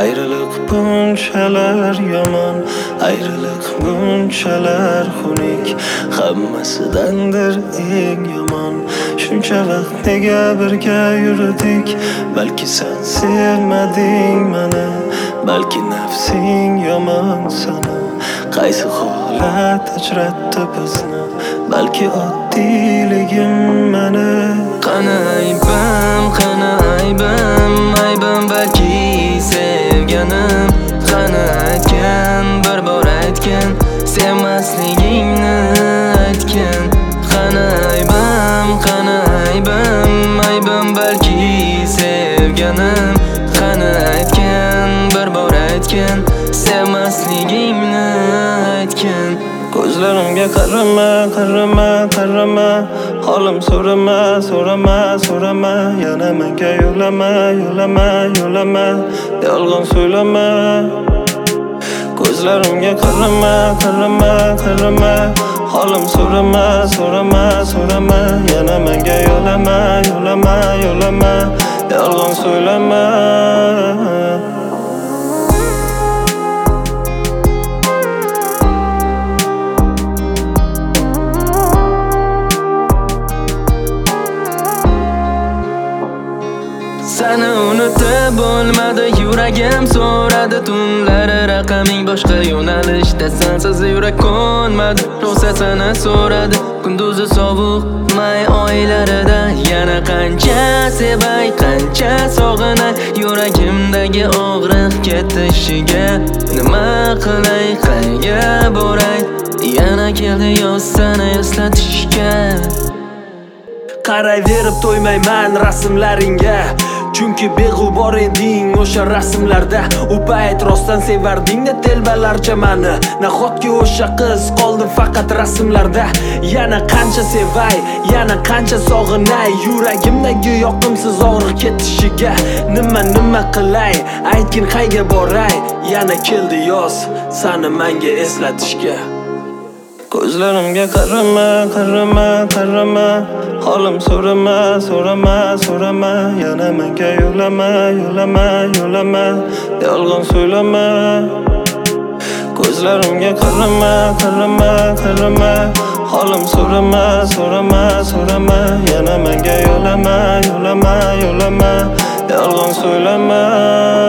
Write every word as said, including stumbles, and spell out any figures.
Ayrılık bunchalar yomon, ayrılık bunchalar xunuk, hammasidandir eng yomon. Shuncha vaqt nega birga yurdik? Balki sen sevmading meni, balki nafsing yomon sana. Qaysi holat ajratdi bizni? Balki oddiyligim meni. Qani aybim, qani aybim, aybim balki sevganim. Qani aytgan, bir bor aytgan, sevmasligingni aytgan. Qani aybim, qani aybim, aybim balki sevganim. Qani aytgan, bir bor aytgan, sevmasligingni aytgan. Ko'zlarimga qarama, qarama, qarama, holim so'rama, so'rama, so'rama, yana menga yo'lama, yo'lama, yo'lama, yolg'on so'ylama. Ko'zlarimga qarama, qarama, qarama, holim so'rama, so'rama, so'rama, yana menga yo'lama, yo'lama, yo'lama, yolg'on so'ylama. Seni unutib bo'lmadi, yuragim so'radi tunlari raqaming boshqa yo'nalishda, sensiz yurak ko'nmadi. Rosa seni so'radi kunduzi sovuq may oylarida, yana qancha sevay, qancha sog'inay, yuragimdagi og'riq ketishiga. Nima qilay, qayga boray, yana keldi yoz seni eslatishga. Qarayverib to'ymayman rasmlaringga, chunki beg'ubor eding o'sha rasmlarda. U payt rostdan sevarding-da telbalarcha mani, nahotki o'sha qiz qoldi faqat rasmlarda. Yana qancha sevay, yana qancha sog'inay, yuragimdagi yoqimsiz og'riq ketishiga. Nima nima qilay, aytgin qayga boray, yana keldi yoz seni menga eslatishga. Ko'zlarimga qarama, qarama, qarama, holim so'rama, so'rama, so'rama, yana menga yo'lama, yo'lama, yo'lama, yolg'on so'ylama. Ko'zlarimga qarama, qarama, qarama, holim so'rama, so'rama, so'rama, yana menga yo'lama, yo'lama, yo'lama, yolg'on so'ylama.